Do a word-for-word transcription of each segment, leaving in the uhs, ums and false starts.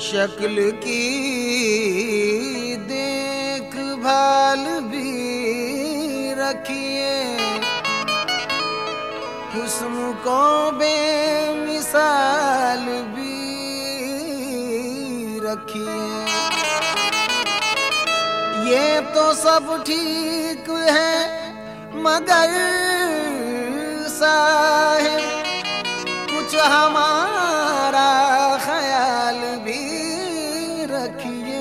शक्ल की देखभाल भी रखिए, हुस्न को बेमिसाल भी रखिए। ये तो सब ठीक है मगर साहिब कुछ हमारा ख्याल भी रखिए।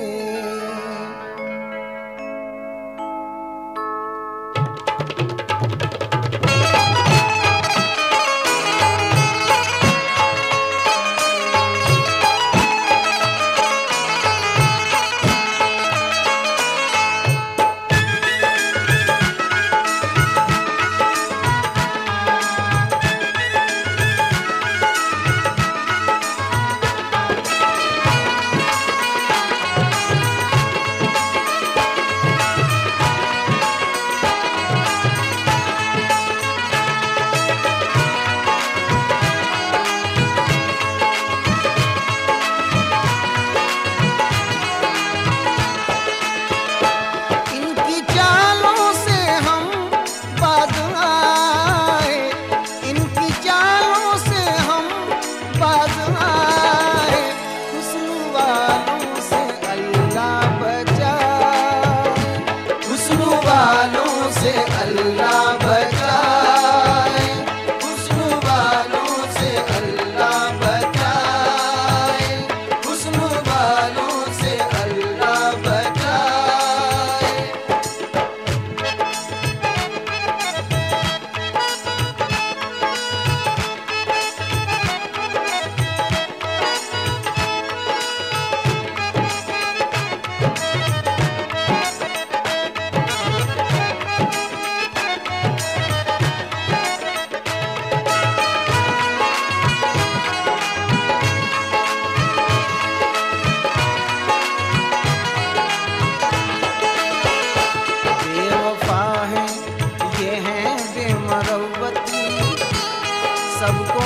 सबको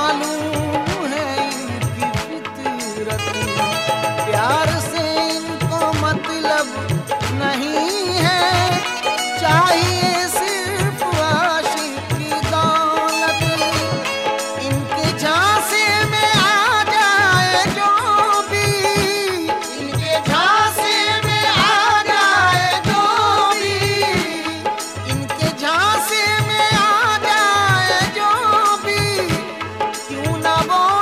मालूम है इनकी फितरत, प्यार से इनको मतलब नहीं है, चाहिए सिर्फ आशिक की दौलत। इनके झांसे में आ जाए जो भी, इनके झांसे में आ जाए जो भी, इनके झांसे में आ जाए जो भी, क्यों ना वो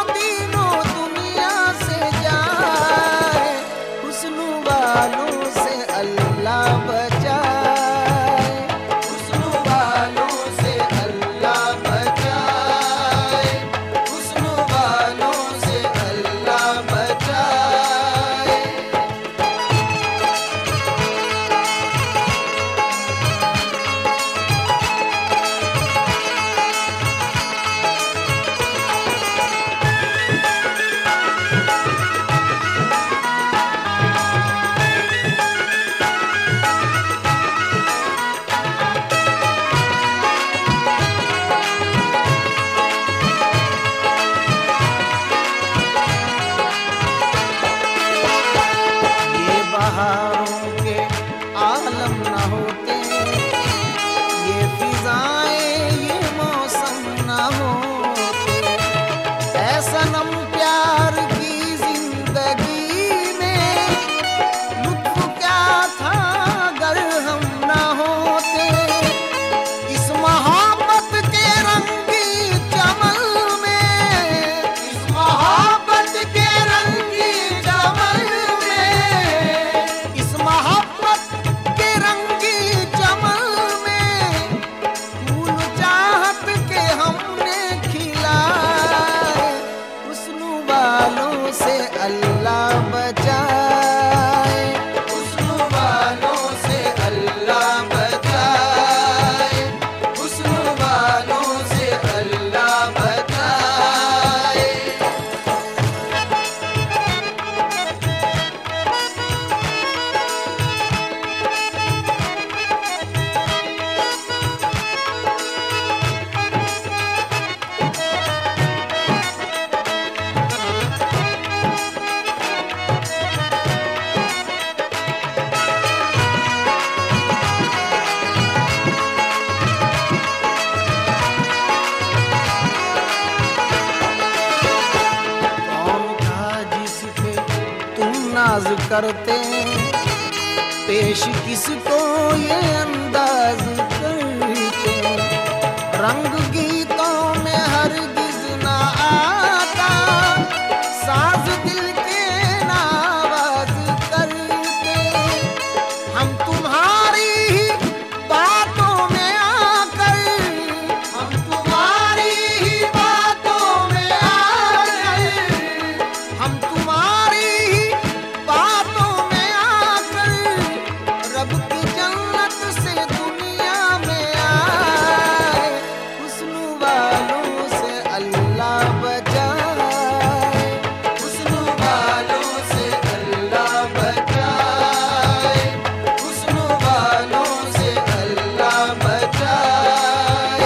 नाज करते, पेश किसको ये अंदाज करते। रंग गीतों में हरगिज ना आता, साज दिल के नावाज करते। हम तुम्हारी ही बातों में आकर, हम तुम्हारी ही बातों में आकर, हम तुम्हारी ही बातों में आकर रब की जन्नत से दुनिया में आए। हुस्न वालों से अल्लाह बचाए, हुस्न वालों से अल्लाह बचाए, हुस्न वालों से अल्लाह बचाए।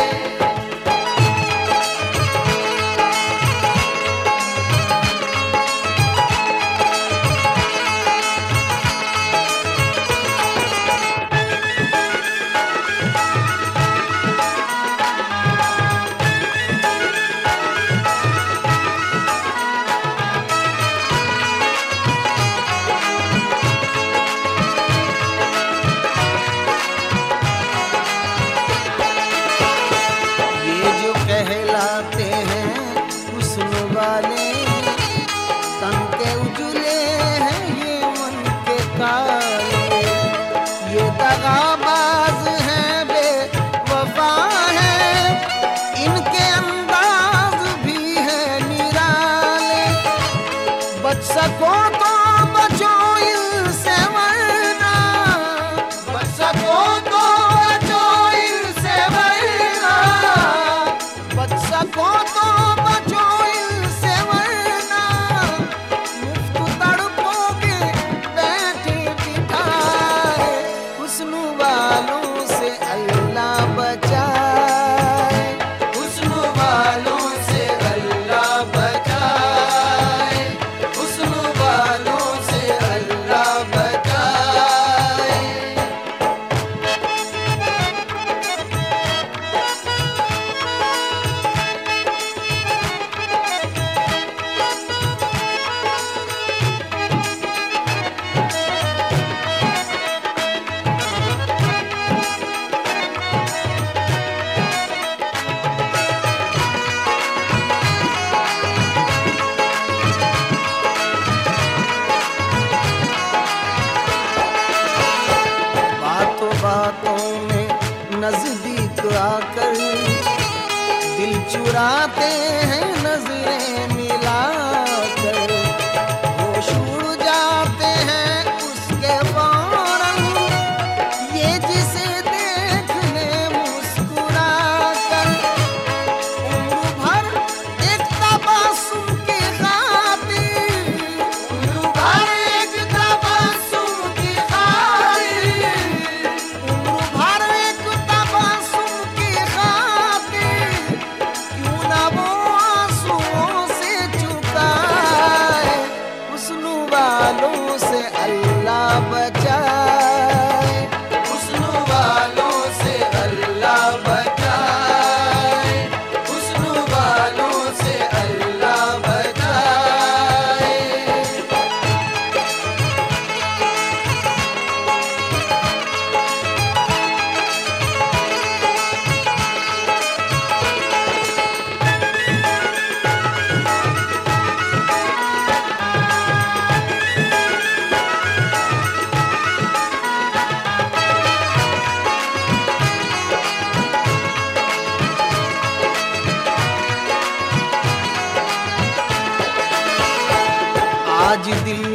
ये जो कहलाते हैं हुस्न वाले, तन के उजले हैं ये मन के काले। ये दगाबाज हैं बेवफा हैं, इनके अंदाज भी है निराले। बच सको तो बचो इनसे वरना, बच सको तो बचो इनसे वरना, बच सको तो बचो इनसे वरना। मुफ्त तड़पोगे बैठे बिठाए, हुस्न वालों से अल्लाह बचाए, हुस्न वालों से अल्लाह बचाए, हुस्न वालों से अल्लाह बचाए। बातों बातों में नजदीक आकर दिल चुराते हैं नजरें मिलाकर। होश उड़ जाते हैं उसके फौरन, ये जिसे देख ले मुस्कुराकर। उम्र भर एक तबस्सुम की खातिर, उम्र भर एक तबस्सुम की खातिर, उम्र भर एक तबस्सुम की खातिर, क्यों ना वो आंसुओं से चुकाए। हुस्न वालों से अल्लाह बचाए, हुस्न वालों से अल्लाह बचाए, हुस्न वालों से अल्लाह बचाए। आज दिल